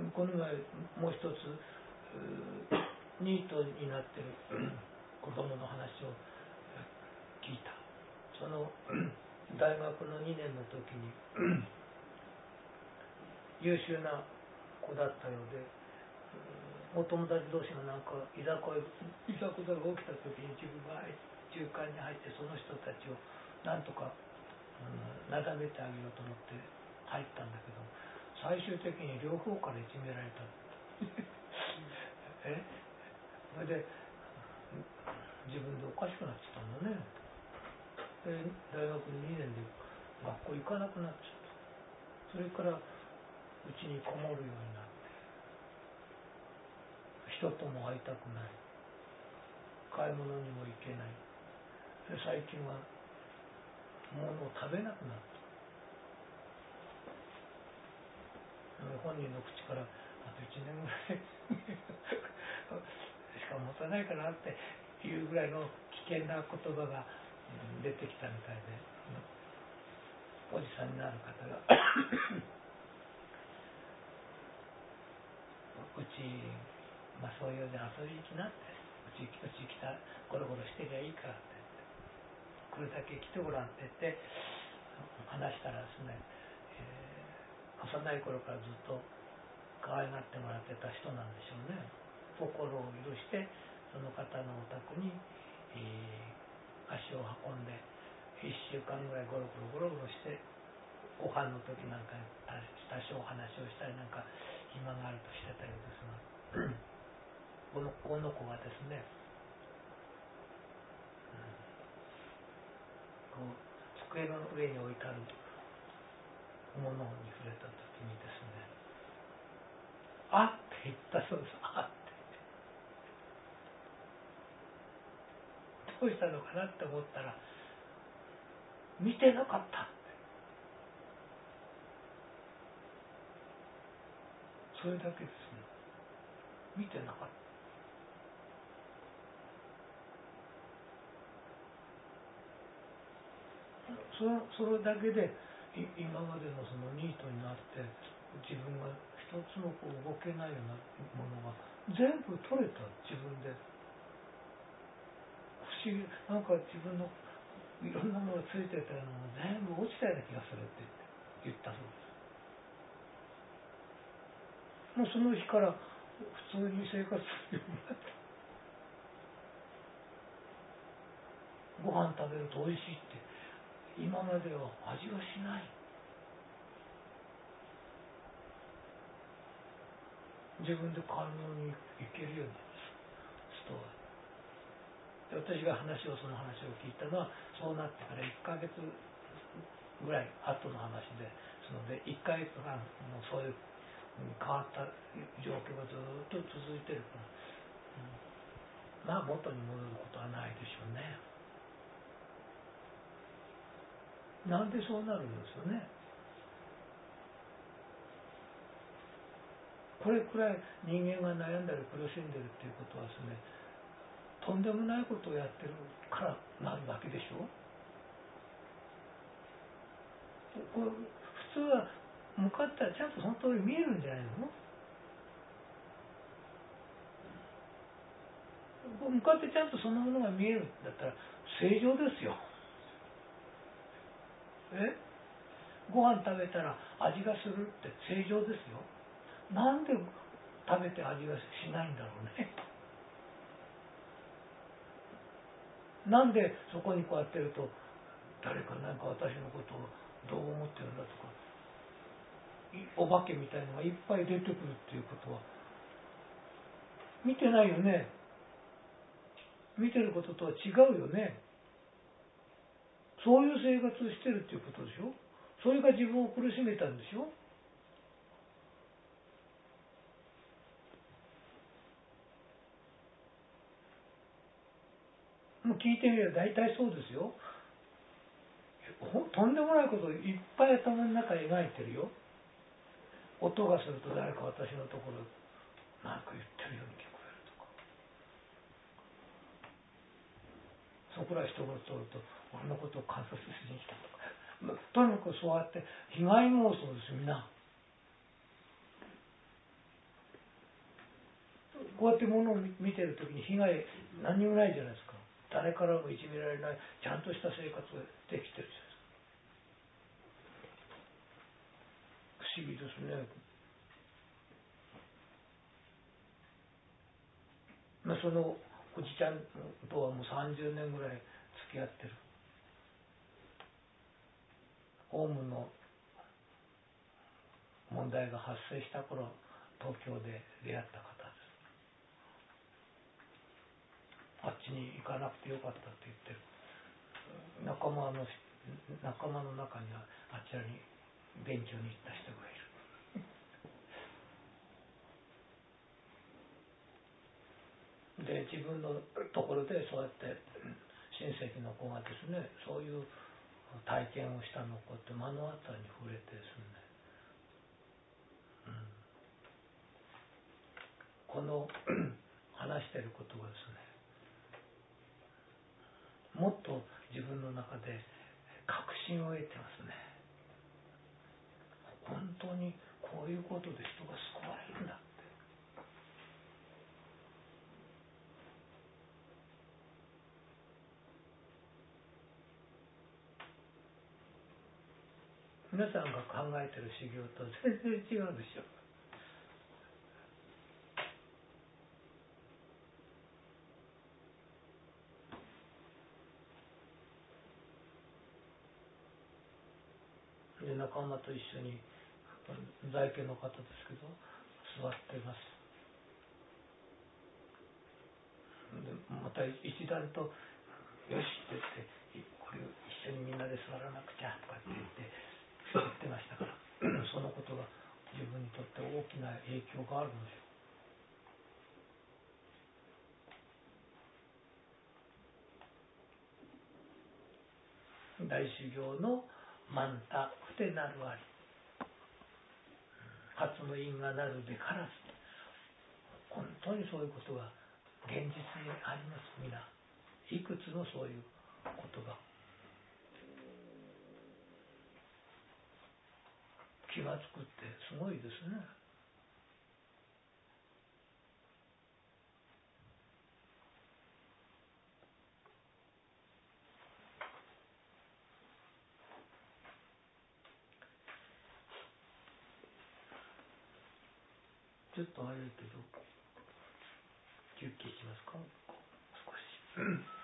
この前もう一つニートになってる子供の話を聞いた。その大学の2年の時に優秀な子だったようで、お友達同士がなんかいざこざが起きた時に自分が中間に入ってその人たちをなんとかなだめてあげようと思って入ったんだけど、最終的に両方からいじめられたそれで自分でおかしくなっちゃったんだね。で大学2年で学校行かなくなっちゃった。それからうちにこもるようになって、人とも会いたくない、買い物にも行けない。で最近は物を食べなくなった。本人の口からあと1年ぐらいしか持たないかなっていうぐらいの危険な言葉が出てきたみたいで、おじさんになる方がうち、そういうね遊びに来なって、うち来たゴロゴロしてりゃいいからってこれだけ来てごらんって言って話したらですね、幼い頃からずっと可愛がってもらってた人なんでしょうね。心を許してその方のお宅に、足を運んで1週間ぐらいゴロゴロしてご飯の時なんかに多少話をしたりなんか暇があるとしてたようですがこの子がですね、こう机の上に置いてあるものに触れた時にですね、あって言ったそうです。あってどうしたのかなって思ったら、見てなかったって、それだけですね。見てなかった。それだけで今までのそのニートになって自分が一つのこう動けないようなものが全部取れた。自分で不思議、なんか自分のいろんなものがついてたのが全部落ちたような気がするって言ったそうです。もうその日から普通に生活するようになった。ご飯食べると美味しいって今までは味がしない。自分で買い物に行けるようになる。ストアで私がその話を聞いたのはそうなってから1ヶ月ぐらい後の話で、そので1ヶ月間もそういう変わった状況がずっと続いてるから、元に戻ることはないでしょうね。なんでそうなるんですよね。これくらい人間が悩んだり苦しんでるっていうことはですね、とんでもないことをやってるからなるわけでしょ。これ普通は向かったらちゃんとその通り見えるんじゃないの。向かってちゃんとそのものが見えるんだったら正常ですよ。ご飯食べたら味がするって正常ですよ。なんで食べて味がしないんだろうね。なんでそこにこうやってると誰かなんか私のことをどう思ってるんだとか、お化けみたいのがいっぱい出てくるっていうことは見てないよね。見てることとは違うよね。そういう生活をしてるっていうことでしょ。それが自分を苦しめたんでしょ。もう聞いてみれば大体そうですよ。とんでもないことをいっぱい頭の中描いてるよ。音がすると誰か私のところ何か言ってるように聞こえるとか、そこら人が通ると俺のことを観察しに来たとか、とにかくそうやって被害妄想ですよ。みんなこうやって物を見てるときに被害何にもないじゃないですか。誰からもいじめられない、ちゃんとした生活ができてるじゃないですか。不思議ですね。そのおじちゃんとはもう30年ぐらい付き合ってる。オウムの問題が発生した頃、東京で出会った方です。あっちに行かなくてよかったって言ってる。仲間の中にはあちらに勉強に行った人がいる。で、自分のところでそうやって親戚の子がですね、そういう体験をしたのをこうやって目の当たりに触れてですね、この話していることがですね、もっと自分の中で確信を得てますね。本当にこういうことで人が救われるんだって。皆さんが考えてる修行と全然違うでしょ。で、仲間と一緒に在家の方ですけど座ってます。でまた一段とよしって言って、これを一緒にみんなで座らなくちゃとかって言ってましたからそのことが自分にとって大きな影響があるんですよ。大修行の満タ不てなるあり、初の因がなるべからず。本当にそういうことが現実にあります。皆いくつのそういうことが気がつくってすごいですね。ちょっと早いけど休憩しますか、少し。